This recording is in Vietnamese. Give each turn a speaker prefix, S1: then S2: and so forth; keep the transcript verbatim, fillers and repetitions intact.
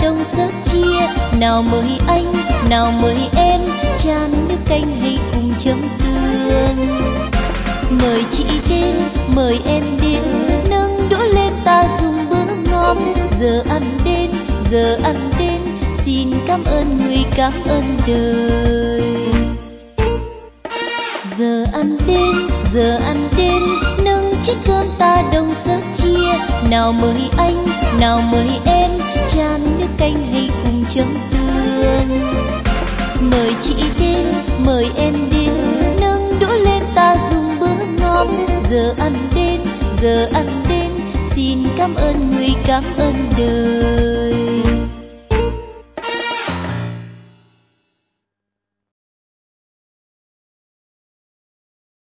S1: đồng sức chia. Nào mời anh, nào mời em, chan nước canh hay cùng chấm tương. Mời chị đến, mời em đến, nâng đũa lên ta dùng bữa ngon. Giờ ăn đến, giờ ăn đến, xin cảm ơn người cảm ơn đời. Giờ ăn đến, giờ ăn đến, nâng chiếc cơm ta đồng sức chia. Nào mời anh, nào mời em, chan nước canh hay cùng chấm tương. Mời chị đến, mời em đến, nâng đũa lên ta dùng bữa ngon. Giờ ăn đến, giờ ăn đến, xin cảm ơn người cảm ơn đời.